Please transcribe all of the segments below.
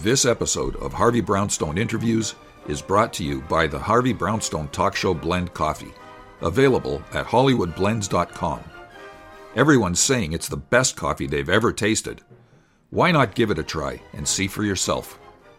This episode of Harvey Brownstone Interviews is brought to you by the Harvey Brownstone Talk Show Blend Coffee, available at hollywoodblends.com. Everyone's saying it's the best coffee they've ever tasted. Why not give it a try and see for yourself?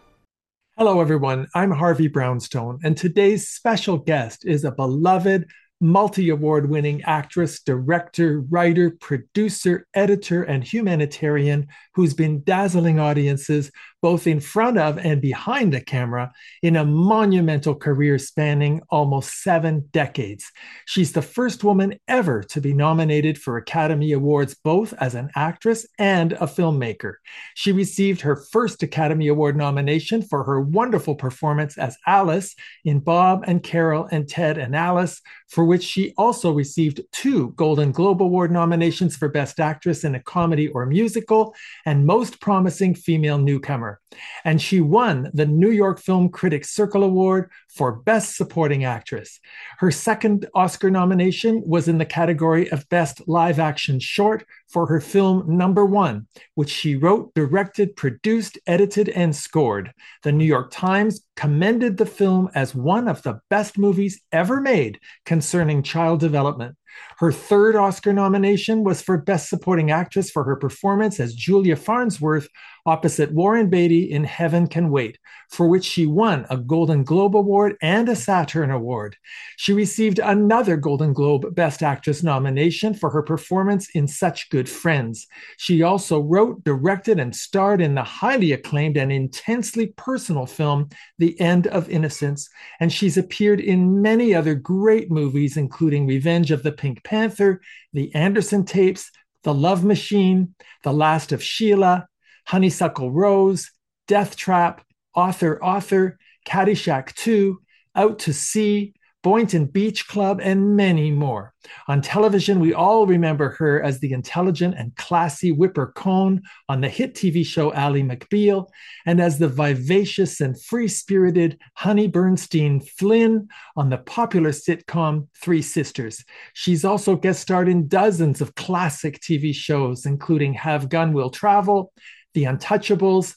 Hello, everyone. I'm Harvey Brownstone, and today's special guest is a beloved, multi-award winning actress, director, writer, producer, editor, and humanitarian who's been dazzling audiences both in front of and behind the camera in a monumental career spanning almost 7 decades. She's the first woman ever to be nominated for Academy Awards both as an actress and a filmmaker. She received her first Academy Award nomination for her wonderful performance as Alice in Bob and Carol and Ted and Alice, for which she also received 2 Golden Globe Award nominations for Best Actress in a Comedy or Musical and Most Promising Female Newcomer. And she won the New York Film Critics Circle Award for Best Supporting Actress. Her second Oscar nomination was in the category of Best Live Action Short for her film Number One, which she wrote, directed, produced, edited, and scored. The New York Times commended the film as one of the best movies ever made concerning child development. Her third Oscar nomination was for Best Supporting Actress for her performance as Julia Farnsworth opposite Warren Beatty in Heaven Can Wait, for which she won a Golden Globe Award and a Saturn Award. She received another Golden Globe Best Actress nomination for her performance in Such Good Friends. She also wrote, directed, and starred in the highly acclaimed and intensely personal film The End of Innocence, and she's appeared in many other great movies, including Revenge of the Pink Panther, The Anderson Tapes, The Love Machine, The Last of Sheila, Honeysuckle Rose, Death Trap, Author, Caddyshack 2, Out to Sea, Boynton Beach Club, and many more. On television, we all remember her as the intelligent and classy Whipper Cohn on the hit TV show Ally McBeal, and as the vivacious and free-spirited Honey Bernstein Flynn on the popular sitcom Three Sisters. She's also guest starred in dozens of classic TV shows, including Have Gun Will Travel, The Untouchables,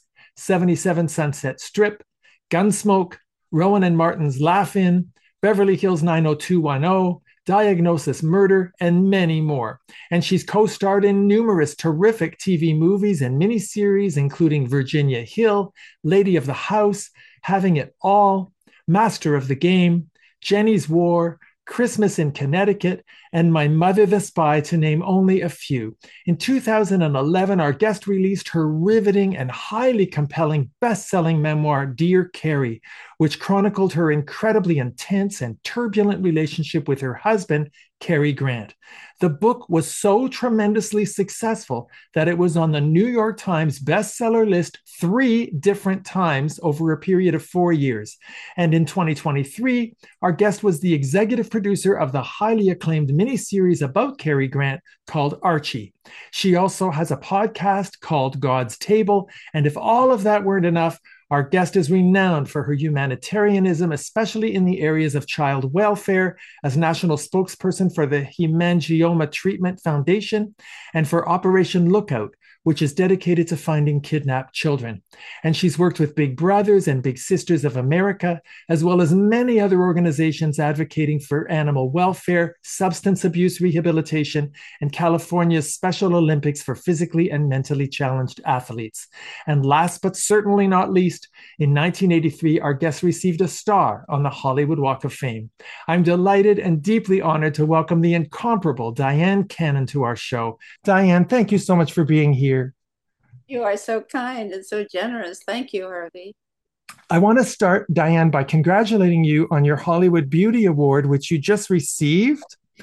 77 Sunset Strip, Gunsmoke, Rowan and Martin's Laugh-In, Beverly Hills 90210, Diagnosis Murder, and many more. And she's co-starred in numerous terrific TV movies and miniseries, including Virginia Hill, Lady of the House, Having It All, Master of the Game, Jenny's War, Christmas in Connecticut, and My Mother the Spy, to name only a few. In 2011, our guest released her riveting and highly compelling best-selling memoir, Dear Carrie, which chronicled her incredibly intense and turbulent relationship with her husband, Cary Grant. The book was so tremendously successful that it was on the New York Times bestseller list 3 different times over a period of 4 years. And in 2023, our guest was the executive producer of the highly acclaimed miniseries about Cary Grant called Archie. She also has a podcast called God's Table. And if all of that weren't enough, our guest is renowned for her humanitarianism, especially in the areas of child welfare, as national spokesperson for the Hemangioma Treatment Foundation, and for Operation Lookout, which is dedicated to finding kidnapped children. And she's worked with Big Brothers and Big Sisters of America, as well as many other organizations advocating for animal welfare, substance abuse rehabilitation, and California's Special Olympics for physically and mentally challenged athletes. And last but certainly not least, in 1983, our guest received a star on the Hollywood Walk of Fame. I'm delighted and deeply honored to welcome the incomparable Dyan Cannon to our show. Dyan, thank you so much for being here. You are so kind and so generous. Thank you, Harvey. I want to start, Dyan, by congratulating you on your Hollywood Beauty Award, which you just received.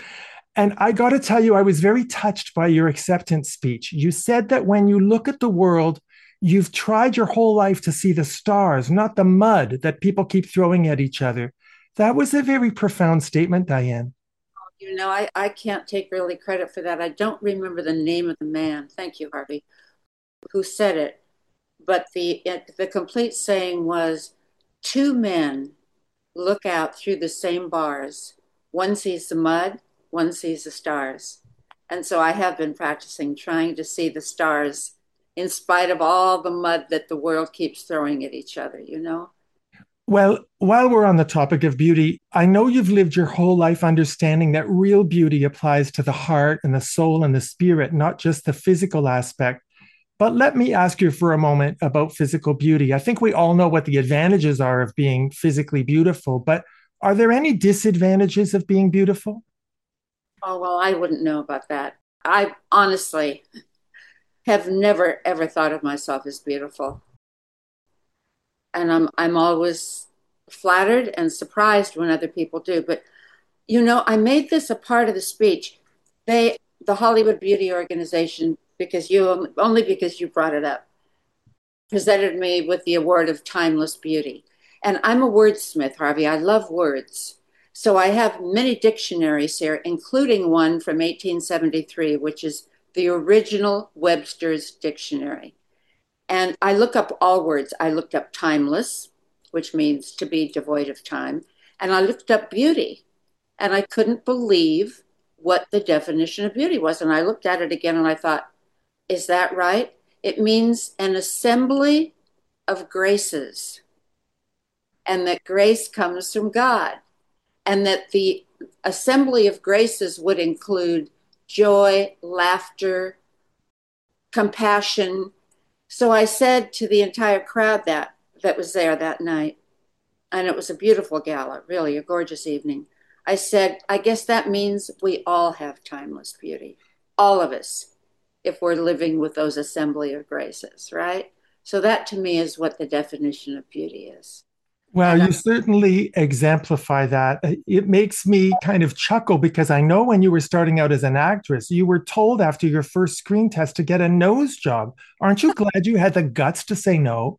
And I got to tell you, I was very touched by your acceptance speech. You said that when you look at the world, you've tried your whole life to see the stars, not the mud that people keep throwing at each other. That was a very profound statement, Dyan. You know, I can't take really credit for that. I don't remember the name of the man. Thank you, Harvey, who said it. But the complete saying was, 2 men look out through the same bars. One sees the mud, one sees the stars. And so I have been practicing trying to see the stars in spite of all the mud that the world keeps throwing at each other, you know? Well, while we're on the topic of beauty, I know you've lived your whole life understanding that real beauty applies to the heart and the soul and the spirit, not just the physical aspect. But let me ask you for a moment about physical beauty. I think we all know what the advantages are of being physically beautiful, but are there any disadvantages of being beautiful? Oh, well, I wouldn't know about that. I honestly have never ever thought of myself as beautiful. And I'm always flattered and surprised when other people do. But you know, I made this a part of the speech. The Hollywood Beauty Organization, because you only because you brought it up, presented me with the award of timeless beauty. And I'm a wordsmith, Harvey. I love words. So I have many dictionaries here, including one from 1873, which is the original Webster's Dictionary. And I look up all words. I looked up timeless, which means to be devoid of time. And I looked up beauty. And I couldn't believe what the definition of beauty was. And I looked at it again and I thought, is that right? It means an assembly of graces, and that grace comes from God, and that the assembly of graces would include joy, laughter, compassion. So I said to the entire crowd that was there that night, and it was a beautiful gala, really a gorgeous evening. I said, I guess that means we all have timeless beauty, all of us, if we're living with those assembly of graces, right? So that to me is what the definition of beauty is. Well, And you certainly exemplify that. It makes me kind of chuckle because I know when you were starting out as an actress, you were told after your first screen test to get a nose job. Aren't you glad you had the guts to say no?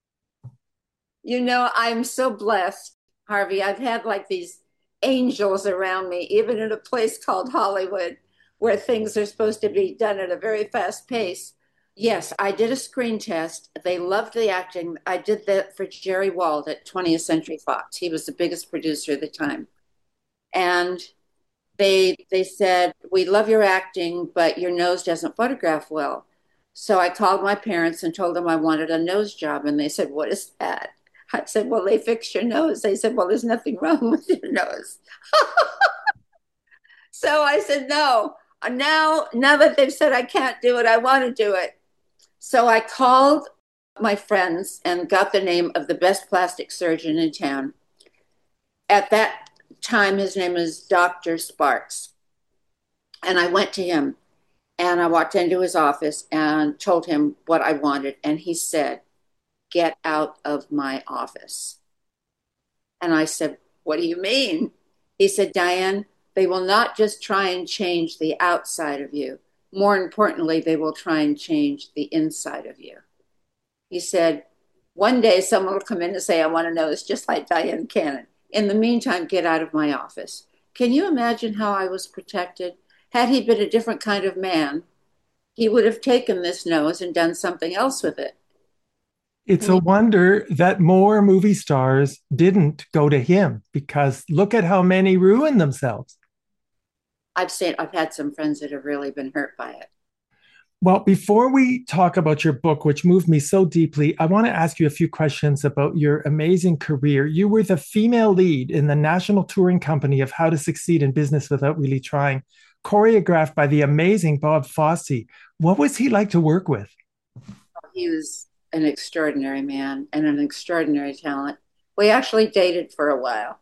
you know, I'm so blessed, Harvey. I've had like these angels around me, even in a place called Hollywood, where things are supposed to be done at a very fast pace. Yes, I did a screen test. They loved the acting. I did that for Jerry Wald at 20th Century Fox. He was the biggest producer at the time. And they said, "We love your acting, but your nose doesn't photograph well." So I called my parents and told them I wanted a nose job, and they said, "What is that?" I said, "Well, they fixed your nose." They said, "Well, there's nothing wrong with your nose." So I said, "No." Now that they've said I can't do it, I want to do it. So I called my friends and got the name of the best plastic surgeon in town. At that time, his name is Dr. Sparks. And I went to him and I walked into his office and told him what I wanted. And he said, "Get out of my office." And I said, "What do you mean?" He said, "Diane, they will not just try and change the outside of you. More importantly, they will try and change the inside of you." He said, "One day someone will come in and say, I want to know this, just like Diane Cannon. In the meantime, get out of my office." Can you imagine how I was protected? Had he been a different kind of man, he would have taken this nose and done something else with it. It's a wonder that more movie stars didn't go to him because look at how many ruined themselves. I've had some friends that have really been hurt by it. Well, before we talk about your book, which moved me so deeply, I want to ask you a few questions about your amazing career. You were the female lead in the national touring company of How to Succeed in Business Without Really Trying, choreographed by the amazing Bob Fosse. What was he like to work with? He was an extraordinary man and an extraordinary talent. We actually dated for a while.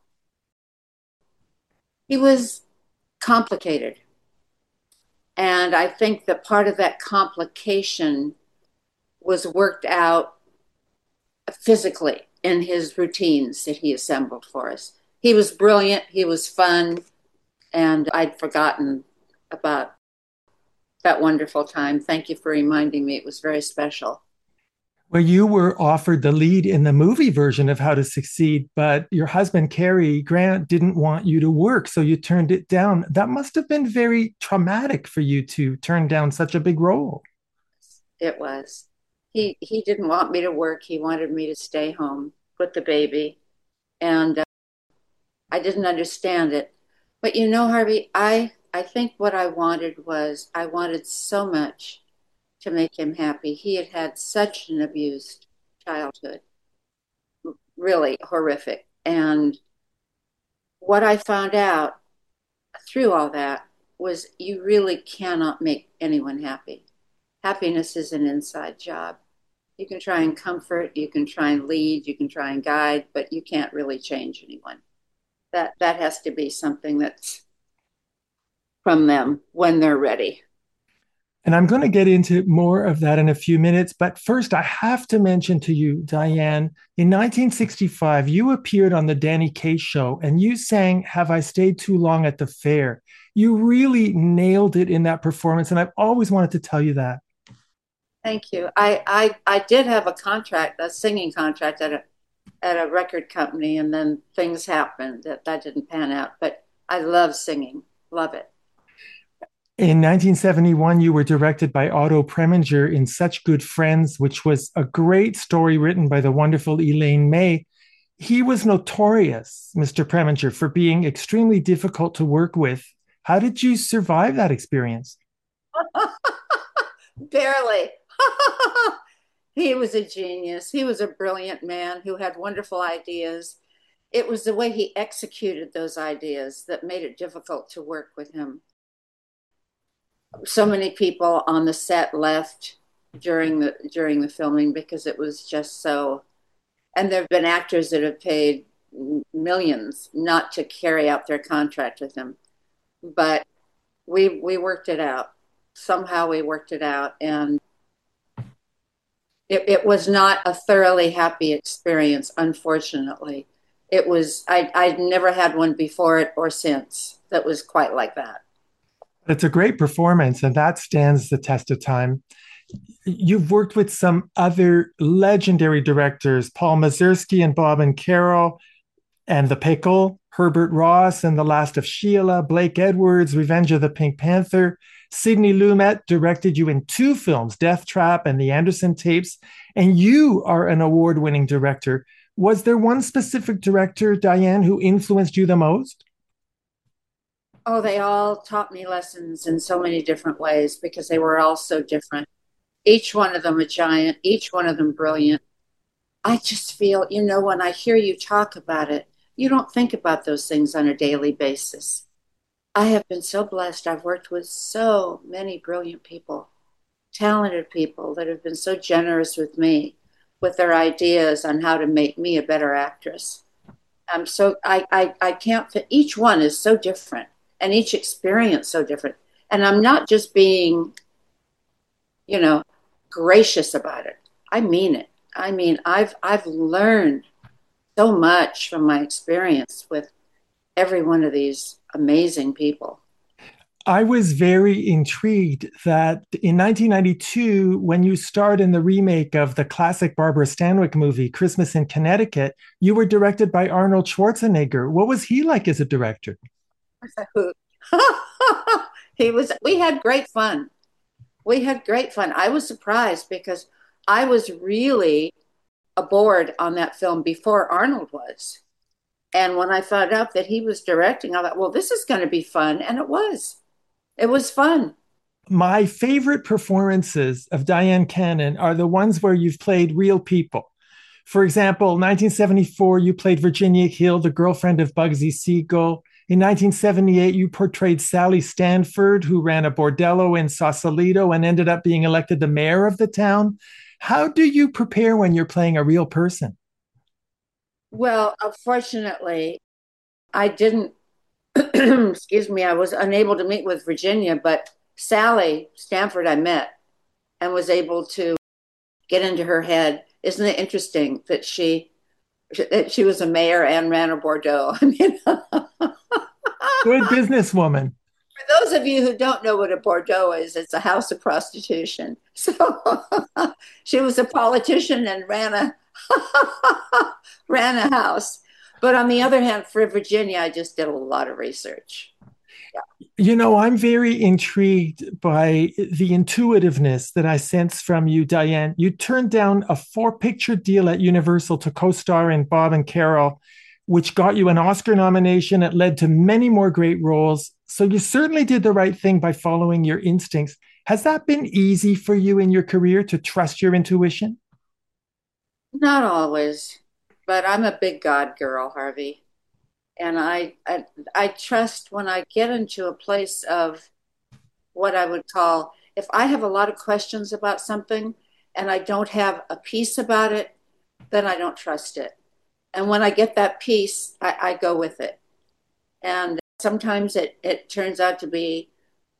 He was complicated. And I think that part of that complication was worked out physically in his routines that he assembled for us. He was brilliant, he was fun, and I'd forgotten about that wonderful time. Thank you for reminding me. It was very special. Well, you were offered the lead in the movie version of How to Succeed, but your husband, Cary Grant, didn't want you to work, so you turned it down. That must have been very traumatic for you to turn down such a big role. It was. He didn't want me to work. He wanted me to stay home with the baby. And I didn't understand it. But you know, Harvey, I think what I wanted so much to make him happy. He had had such an abused childhood, really horrific. And what I found out through all that was you really cannot make anyone happy. Happiness is an inside job. You can try and comfort, you can try and lead, you can try and guide, but you can't really change anyone. That has to be something that's from them when they're ready. And I'm going to get into more of that in a few minutes. But first, I have to mention to you, Diane, in 1965, you appeared on the Danny Kaye show and you sang Have I Stayed Too Long at the Fair? You really nailed it in that performance. And I've always wanted to tell you that. Thank you. I did have a contract, a singing contract at a record company, and then things happened that didn't pan out. But I love singing, love it. In 1971, you were directed by Otto Preminger in Such Good Friends, which was a great story written by the wonderful Elaine May. He was notorious, Mr. Preminger, for being extremely difficult to work with. How did you survive that experience? Barely. He was a genius. He was a brilliant man who had wonderful ideas. It was the way he executed those ideas that made it difficult to work with him. So many people on the set left during the filming because it was just so. And there have been actors that have paid millions not to carry out their contract with him, but we worked it out. Somehow we worked it out, and it was not a thoroughly happy experience, unfortunately. It was, I'd never had one before it or since that was quite like that. It's a great performance, and that stands the test of time. You've worked with some other legendary directors, Paul Mazursky and Bob and Carol, and The Pickle, Herbert Ross and The Last of Sheila, Blake Edwards, Revenge of the Pink Panther. Sidney Lumet directed you in 2 films, Death Trap and The Anderson Tapes, and you are an award-winning director. Was there one specific director, Diane, who influenced you the most? Oh, they all taught me lessons in so many different ways because they were all so different. Each one of them a giant, each one of them brilliant. I just feel, when I hear you talk about it, you don't think about those things on a daily basis. I have been so blessed. I've worked with so many brilliant people, talented people that have been so generous with me, with their ideas on how to make me a better actress. I can't fit. Each one is so different and each experience so different. And I'm not just being, gracious about it. I mean it. I mean, I've learned so much from my experience with every one of these amazing people. I was very intrigued that in 1992, when you starred in the remake of the classic Barbara Stanwyck movie, Christmas in Connecticut, you were directed by Arnold Schwarzenegger. What was he like as a director? We had great fun. We had great fun. I was surprised because I was really aboard on that film before Arnold was. And when I found out that he was directing, I thought, well, this is going to be fun. And it was. It was fun. My favorite performances of Dyan Cannon are the ones where you've played real people. For example, 1974, you played Virginia Hill, the girlfriend of Bugsy Siegel. In 1978, you portrayed Sally Stanford, who ran a bordello in Sausalito and ended up being elected the mayor of the town. How do you prepare when you're playing a real person? Well, unfortunately, I didn't, excuse me, I was unable to meet with Virginia, but Sally Stanford I met and was able to get into her head. Isn't it interesting that she was a mayor and ran a Bordeaux? I mean, good businesswoman. For those of you who don't know what a Bordeaux is, it's a house of prostitution. So she was a politician and ran a house. But on the other hand, for Virginia, I just did a lot of research. Yeah. I'm very intrigued by the intuitiveness that I sense from you, Diane. You turned down a 4-picture deal at Universal to co-star in Bob and Carol, which got you an Oscar nomination. It led to many more great roles. So you certainly did the right thing by following your instincts. Has that been easy for you in your career to trust your intuition? Not always, but I'm a big God girl, Harvey. And I trust when I get into a place of what I would call, if I have a lot of questions about something and I don't have a peace about it, then I don't trust it. And when I get that peace, I go with it. And sometimes it turns out to be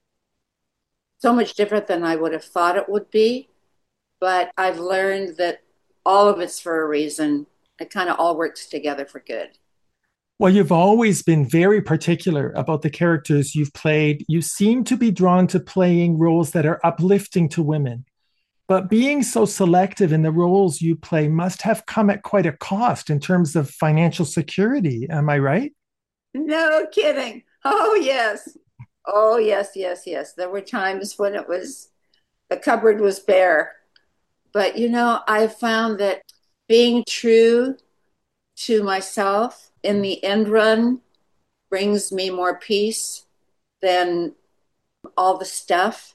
so much different than I would have thought it would be. But I've learned that all of it's for a reason. It kind of all works together for good. Well, you've always been very particular about the characters you've played. You seem to be drawn to playing roles that are uplifting to women. But being so selective in the roles you play must have come at quite a cost in terms of financial security. Am I right? No kidding. Oh, yes. Oh, yes, yes, yes. There were times when it was, the cupboard was bare. But, I found that being true to myself in the end run brings me more peace than all the stuff.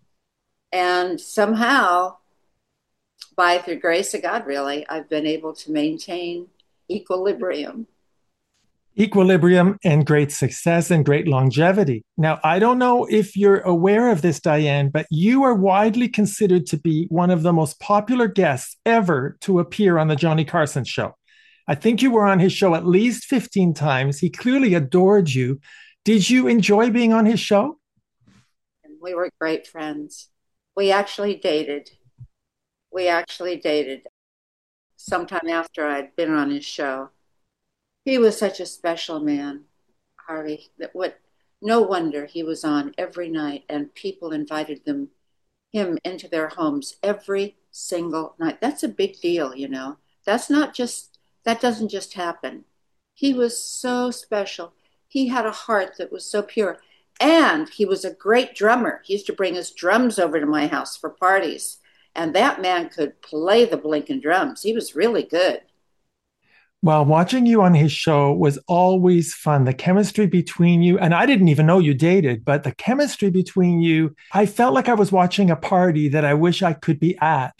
And somehow, by the grace of God, really, I've been able to maintain equilibrium. Equilibrium and great success and great longevity. Now, I don't know if you're aware of this, Diane, but you are widely considered to be one of the most popular guests ever to appear on the Johnny Carson show. I think you were on his show at least 15 times. He clearly adored you. Did you enjoy being on his show? And we were great friends. We actually dated. We actually dated sometime after I'd been on his show. He was such a special man, Harvey. No wonder he was on every night and people invited him into their homes every single night. That's a big deal, you know. That doesn't just happen. He was so special. He had a heart that was so pure. And he was a great drummer. He used to bring his drums over to my house for parties. And that man could play the blinking drums. He was really good. Well, watching you on his show was always fun. The chemistry between you, and I didn't even know you dated, but the chemistry between you, I felt like I was watching a party that I wish I could be at,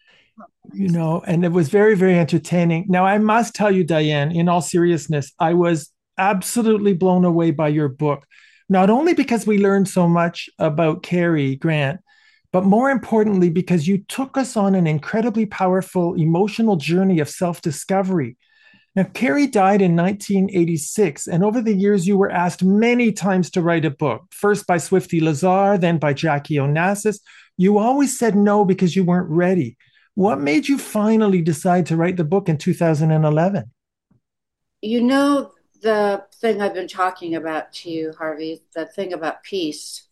and it was very, very entertaining. Now, I must tell you, Diane, in all seriousness, I was absolutely blown away by your book, not only because we learned so much about Cary Grant, but more importantly, because you took us on an incredibly powerful emotional journey of self discovery. Now, Cary died in 1986, and over the years, you were asked many times to write a book, first by Swifty Lazar, then by Jackie Onassis. You always said no because you weren't ready. What made you finally decide to write the book in 2011? You know, the thing I've been talking about to you, Harvey, the thing about peace.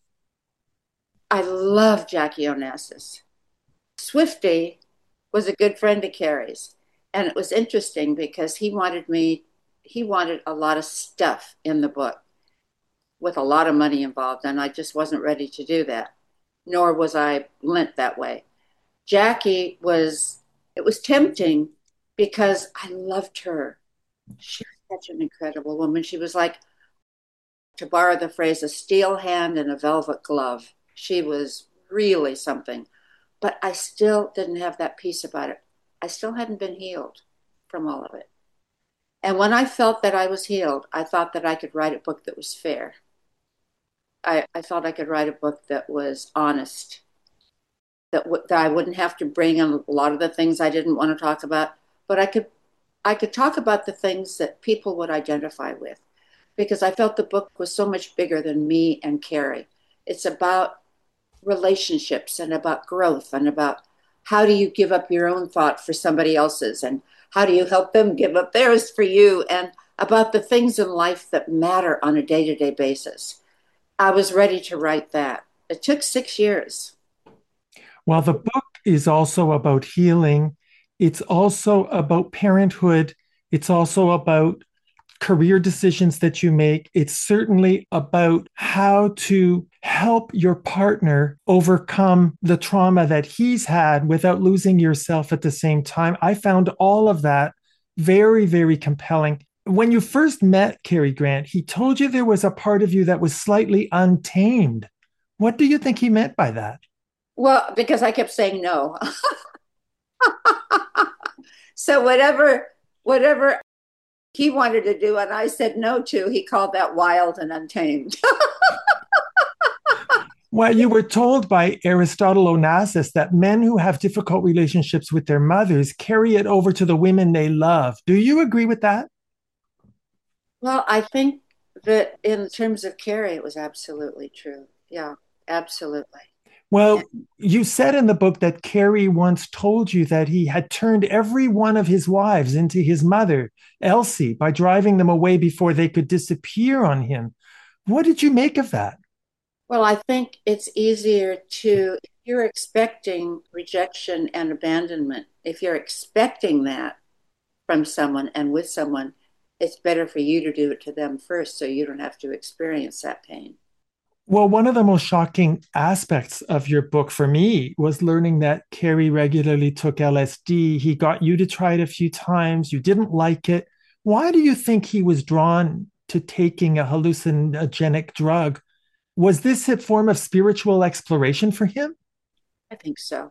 I love Jackie Onassis. Swifty was a good friend of Cary's. And it was interesting because he wanted a lot of stuff in the book with a lot of money involved. And I just wasn't ready to do that, nor was I lent that way. It was tempting because I loved her. She was such an incredible woman. She was like, to borrow the phrase, a steel hand and a velvet glove. She was really something. But I still didn't have that peace about it. I still hadn't been healed from all of it. And when I felt that I was healed, I thought that I could write a book that was fair. I felt I could write a book that was honest, that I wouldn't have to bring in a lot of the things I didn't want to talk about, but I could talk about the things that people would identify with, because I felt the book was so much bigger than me and Cary. It's about relationships and about growth and about how do you give up your own thought for somebody else's, and how do you help them give up theirs for you, and about the things in life that matter on a day-to-day basis. I was ready to write that. It took 6 years. Well, the book is also about healing. It's also about parenthood. It's also about career decisions that you make. It's certainly about how to help your partner overcome the trauma that he's had without losing yourself at the same time. I found all of that very, very compelling. When you first met Cary Grant, he told you there was a part of you that was slightly untamed. What do you think he meant by that? Well, because I kept saying no. So whatever he wanted to do and I said no to, he called that wild and untamed. Well, you were told by Aristotle Onassis that men who have difficult relationships with their mothers carry it over to the women they love. Do you agree with that? Well, I think that in terms of Carrie, it was absolutely true. Yeah, absolutely. Well, you said in the book that Carrie once told you that he had turned every one of his wives into his mother, Elsie, by driving them away before they could disappear on him. What did you make of that? Well, I think it's easier if you're expecting rejection and abandonment, if you're expecting that from someone and with someone, it's better for you to do it to them first so you don't have to experience that pain. Well, one of the most shocking aspects of your book for me was learning that Carrie regularly took LSD. He got you to try it a few times. You didn't like it. Why do you think he was drawn to taking a hallucinogenic drug? Was this a form of spiritual exploration for him? I think so.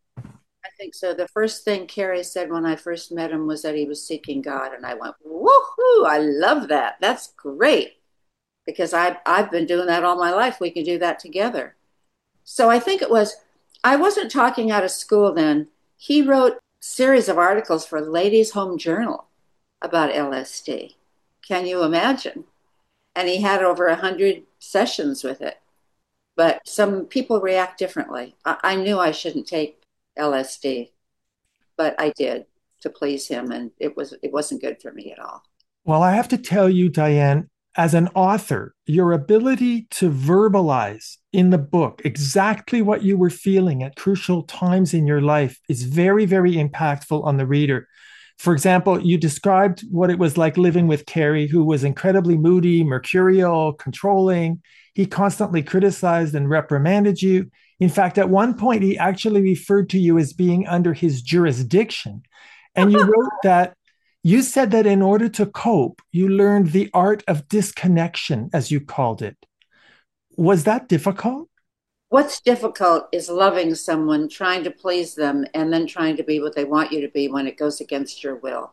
I think so. The first thing Carrie said when I first met him was that he was seeking God. And I went, woohoo, I love that. That's great because I've been doing that all my life. We can do that together. So I think I wasn't talking out of school then. He wrote a series of articles for Ladies' Home Journal about LSD. Can you imagine? And he had over 100 sessions with it. But some people react differently. I knew I shouldn't take LSD, but I did to please him, and it wasn't good for me at all. Well, I have to tell you, Diane, as an author, your ability to verbalize in the book exactly what you were feeling at crucial times in your life is very, very impactful on the reader. For example, you described what it was like living with Carrie, who was incredibly moody, mercurial, controlling. He constantly criticized and reprimanded you. In fact, at one point, he actually referred to you as being under his jurisdiction. And you wrote that you said that in order to cope, you learned the art of disconnection, as you called it. Was that difficult? What's difficult is loving someone, trying to please them, and then trying to be what they want you to be when it goes against your will.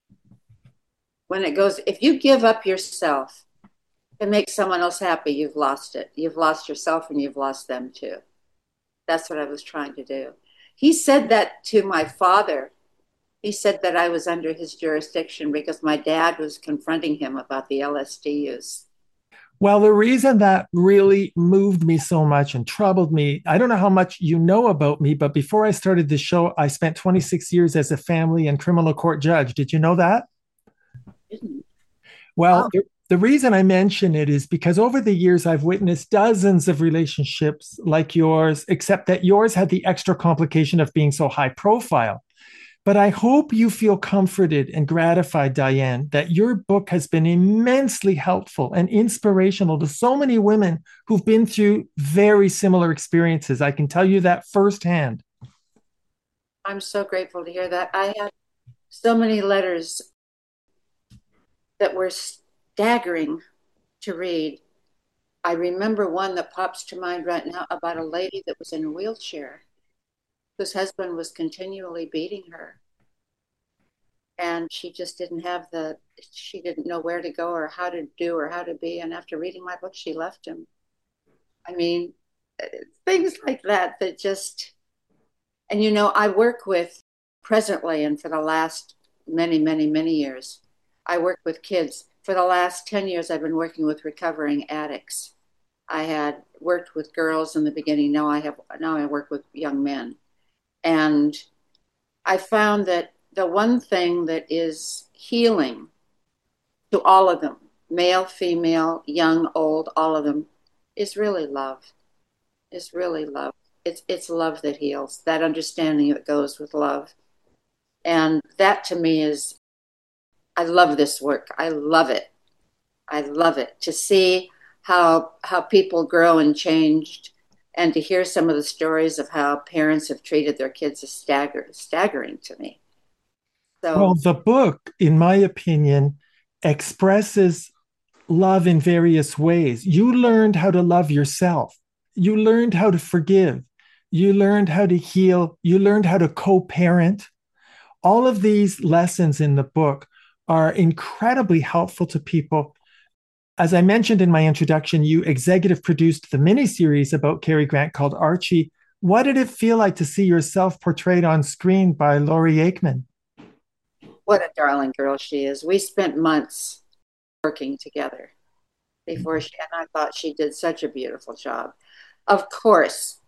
If you give up yourself to make someone else happy, you've lost it. You've lost yourself and you've lost them too. That's what I was trying to do. He said that to my father. He said that I was under his jurisdiction because my dad was confronting him about the LSD use. Well, the reason that really moved me so much and troubled me, I don't know how much you know about me, but before I started this show, I spent 26 years as a family and criminal court judge. Did you know that? Didn't. Well, Oh, the reason I mention it is because over the years, I've witnessed dozens of relationships like yours, except that yours had the extra complication of being so high profile. But I hope you feel comforted and gratified, Diane, that your book has been immensely helpful and inspirational to so many women who've been through very similar experiences. I can tell you that firsthand. I'm so grateful to hear that. I had so many letters that were staggering to read. I remember one that pops to mind right now about a lady that was in a wheelchair whose husband was continually beating her. And she just she didn't know where to go or how to do or how to be. And after reading my book, she left him. I mean, things like that just, and I work with presently and for the last many, many, many years, I work with kids. For the last 10 years, I've been working with recovering addicts. I had worked with girls in the beginning. Now I work with young men. And I found that the one thing that is healing to all of them, male, female, young, old, all of them, is really love. Is really love. It's love that heals, that understanding that goes with love. And that to me I love this work. I love it. I love it to see how people grow and changed and to hear some of the stories of how parents have treated their kids is staggering to me. Well, So the book, in my opinion, expresses love in various ways. You learned how to love yourself, you learned how to forgive, You learned how to heal. You learned how to co parent. All of these lessons in the book are incredibly helpful to people. As I mentioned in my introduction, you executive produced the miniseries about Cary Grant called Archie. What did it feel like to see yourself portrayed on screen by Laurie Aikman? What a darling girl she is. We spent months working together before she, and I thought she did such a beautiful job. Of course,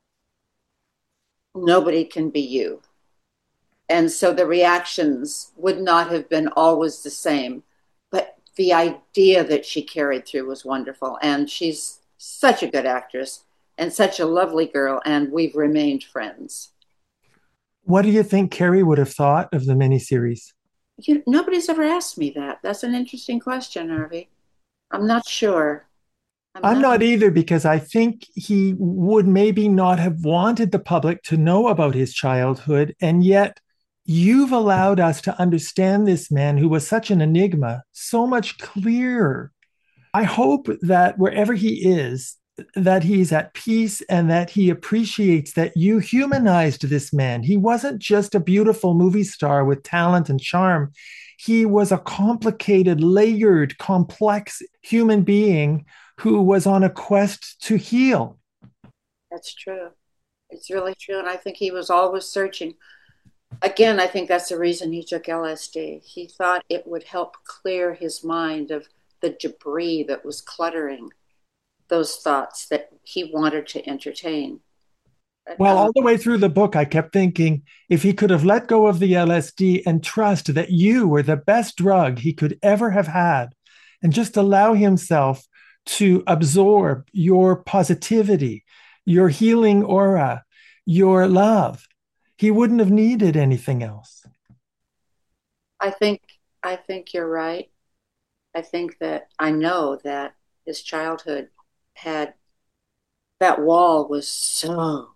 nobody can be you. And so the reactions would not have been always the same. But the idea that she carried through was wonderful. And she's such a good actress and such a lovely girl. And we've remained friends. What do you think Cary would have thought of the miniseries? Nobody's ever asked me that. That's an interesting question, Harvey. I'm not sure. I'm I'm not. not either because I think he would maybe not have wanted the public to know about his childhood. And yet, you've allowed us to understand this man who was such an enigma so much clearer. I hope that wherever he is, that he's at peace and that he appreciates that you humanized this man. He wasn't just a beautiful movie star with talent and charm. He was a complicated, layered, complex human being who was on a quest to heal. That's true. It's really true. And I think he was always searching. Again, I think that's the reason he took LSD. He thought it would help clear his mind of the debris that was cluttering those thoughts that he wanted to entertain. But, Well, all the way through the book, I kept thinking if he could have let go of the LSD and trust that you were the best drug he could ever have had, and just allow himself to absorb your positivity, your healing aura, your love, he wouldn't have needed anything else. I think I think you're right. I think that I know that his childhood had that wall was so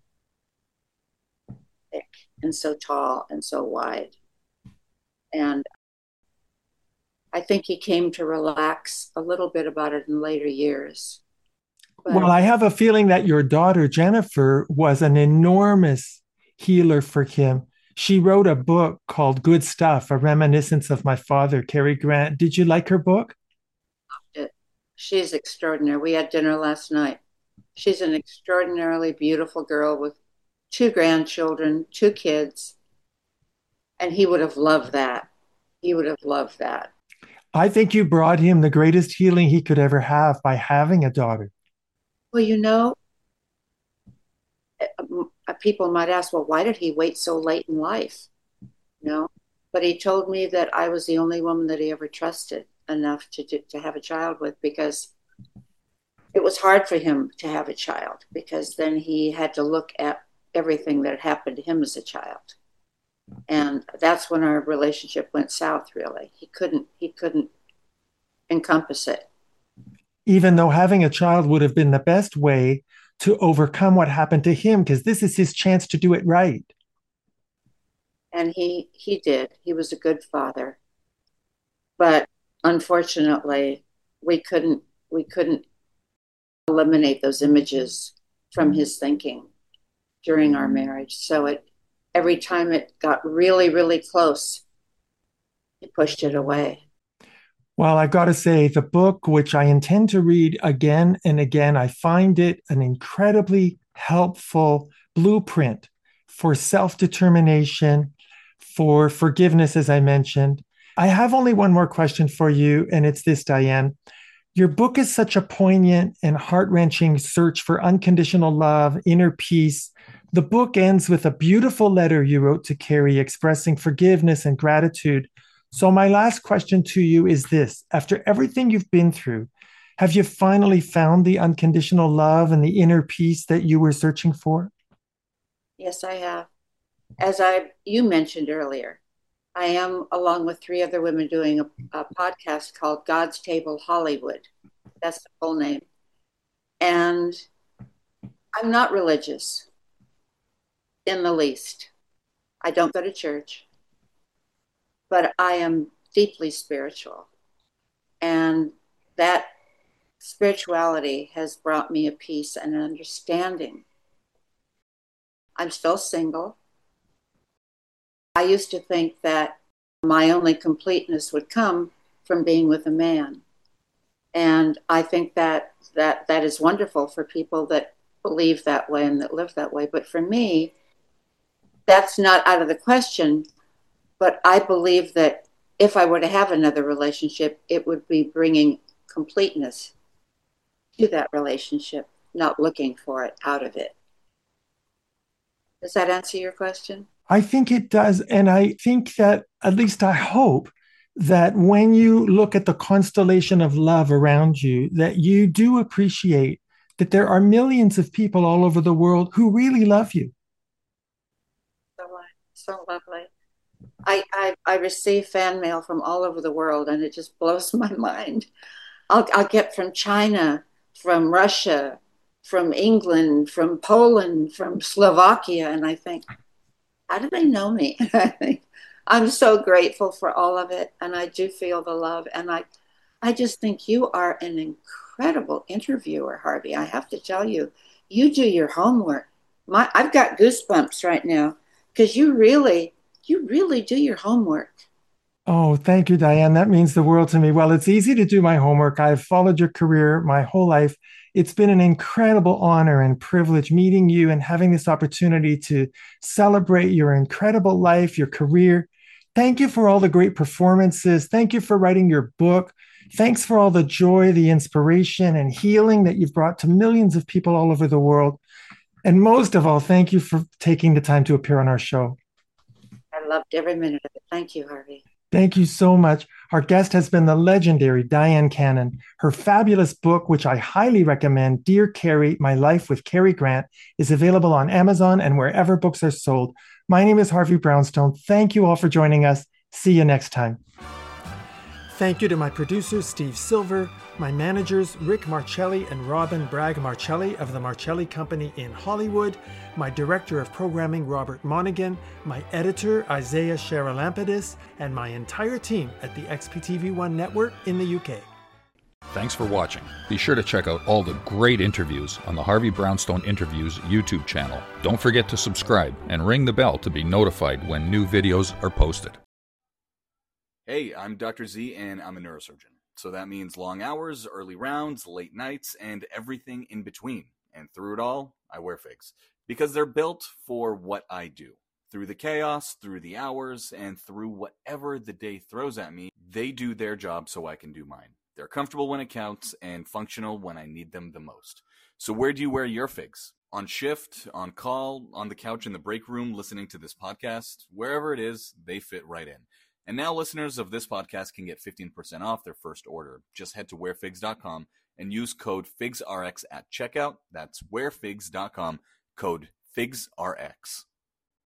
thick and so tall and so wide. And I think he came to relax a little bit about it in later years. Well, But I have a feeling that your daughter, Jennifer, was an enormous healer for him. She wrote a book called Good Stuff, a reminiscence of my father, Cary Grant. Did you like her book? it, she's extraordinary. We had dinner last night. She's an extraordinarily beautiful girl with two grandchildren, two kids, and he would have loved that. He would have loved that. I think you brought him the greatest healing he could ever have by having a daughter. Well, people might ask, well, why did he wait so late in life? You know, but he told me that I was the only woman that he ever trusted enough to have a child with because it was hard for him to have a child because then he had to look at everything that had happened to him as a child. And that's when our relationship went south, really. He couldn't encompass it. Even though having a child would have been the best way to overcome what happened to him, because this is his chance to do it right. And he did. He was a good father. But unfortunately, we couldn't eliminate those images from his thinking during our marriage. So it every time it got really, really close, he pushed it away. Well, I've got to say, the book, which I intend to read again and again, I find it an incredibly helpful blueprint for self determination, for forgiveness, as I mentioned. I have only one more question for you, and it's this, Diane. Your book is such a poignant and heart wrenching search for unconditional love, inner peace. The book ends with a beautiful letter you wrote to Cary expressing forgiveness and gratitude. So, my last question to you is this: after everything you've been through, have you finally found the unconditional love and the inner peace that you were searching for? Yes, I have. As I you mentioned earlier, I am along with three other women doing a podcast called God's Table Hollywood. That's the full name. And I'm not religious in the least. I don't go to church, but I am deeply spiritual. And that spirituality has brought me a peace and an understanding I'm still single. I used to think that my only completeness would come from being with a man. And I think that is wonderful for people that believe that way and that live that way. But for me, that's not out of the question. But I believe that if I were to have another relationship, it would be bringing completeness to that relationship, not looking for it out of it. Does that answer your question? I think it does. And I think that, at least I hope, that when you look at the constellation of love around you, that you do appreciate that there are millions of people all over the world who really love you. So, so lovely. I receive fan mail from all over the world, and it just blows my mind. I'll get from China, from Russia, from England, from Poland, from Slovakia, and I think, how do they know me? I think I'm so grateful for all of it, and I do feel the love, and I just think you are an incredible interviewer, Harvey. I have to tell you, you do your homework. I've got goosebumps right now because you really do your homework. Oh, thank you, Diane. That means the world to me. Well, it's easy to do my homework. I've followed your career my whole life. It's been an incredible honor and privilege meeting you and having this opportunity to celebrate your incredible life, your career. Thank you for all the great performances. Thank you for writing your book. Thanks for all the joy, the inspiration, and healing that you've brought to millions of people all over the world. And most of all, thank you for taking the time to appear on our show. I loved every minute of it. Thank you, Harvey. Thank you so much. Our guest has been the legendary Dyan Cannon. Her fabulous book, which I highly recommend, Dear Carrie, My Life with Cary Grant, is available on Amazon and wherever books are sold. My name is Harvey Brownstone. Thank you all for joining us. See you next time. Thank you to my producers, Steve Silver, my managers, Rick Marcelli and Robin Bragg Marcelli of the Marcelli Company in Hollywood, my director of programming, Robert Monaghan, my editor, Isaiah Sheralampidis, and my entire team at the XPTV1 network in the UK. Thanks for watching. Be sure to check out all the great interviews on the Harvey Brownstone Interviews YouTube channel. Don't forget to subscribe and ring the bell to be notified when new videos are posted. Hey, I'm Dr. Z, and I'm a neurosurgeon. So that means long hours, early rounds, late nights, and everything in between. And through it all, I wear figs. Because they're built for what I do. Through the chaos, through the hours, and through whatever the day throws at me, they do their job so I can do mine. They're comfortable when it counts, and functional when I need them the most. So where do you wear your figs? On shift, on call, on the couch in the break room, listening to this podcast? Wherever it is, they fit right in. And now listeners of this podcast can get 15% off their first order. Just head to wearfigs.com and use code FIGSRX at checkout. That's wearfigs.com, code FIGSRX.